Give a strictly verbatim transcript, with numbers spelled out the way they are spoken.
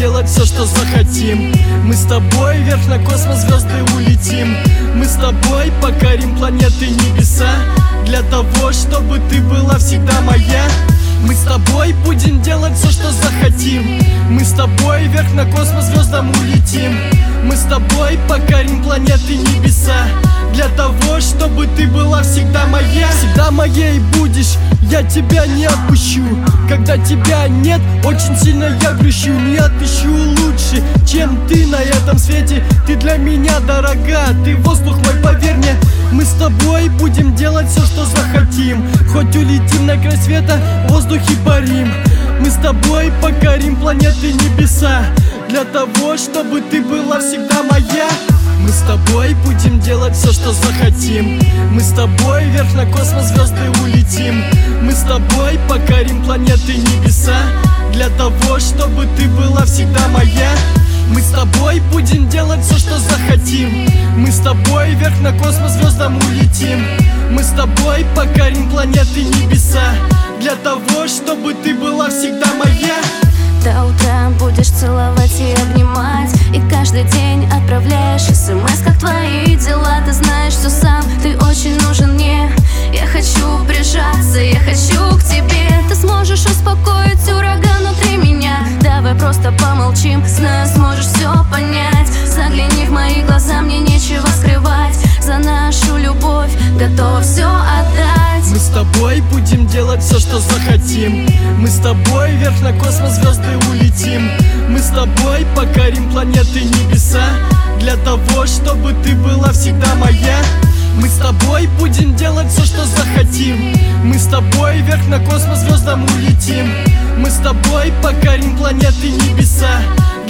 делать все, что захотим. Мы с тобой вверх на космос, звезды улетим. Мы с тобой покорим планеты, небеса, для того, чтобы ты была всегда моя. Мы с тобой будем делать все, что захотим. Мы с тобой вверх на космос, звездам улетим. Мы с тобой покорим планеты, небеса, для того, чтобы ты была всегда моя. Всегда моей будешь, я тебя не отпущу. Когда тебя нет, очень сильно я грущу. Не отыщу лучше, чем ты на этом свете. Ты для меня дорога, ты воздух мой, поверь мне. Мы с тобой будем делать все, что захотим. Хоть улетим на край света, в воздухе парим. Мы с тобой покорим планеты, небеса, для того, чтобы ты была всегда моя. Мы с тобой будем делать все, что захотим. Мы с тобой вверх на космос, звезды улетим. Мы с тобой покорим планеты, небеса, для того, чтобы ты была всегда моя. Мы с тобой будем делать все, что захотим. Мы с тобой вверх на космос, звездам улетим. Мы с тобой покорим планеты, небеса, для того, чтобы ты была всегда моя. До утра будешь целовать и обнимать, и каждый день отправляешь смс, как твои дела. Ты знаешь, что сам ты очень нужен мне. Я хочу прижаться, я хочу к тебе. Ты сможешь успокоить ураган внутри меня. Давай просто помолчим, знаю, сможешь все понять. Загляни в мои глаза, мне нечего скрывать. За нашу любовь готова все отдать. Мы с тобой будем делать все, что захотим. Мы с тобой вверх на космос, звезды улетим. Мы с тобой покорим планеты, небеса, для того, чтобы ты была всегда моя. Мы с тобой будем делать все, что захотим. Мы с тобой вверх на космос, звездам улетим. Мы с тобой покорим планеты, небеса,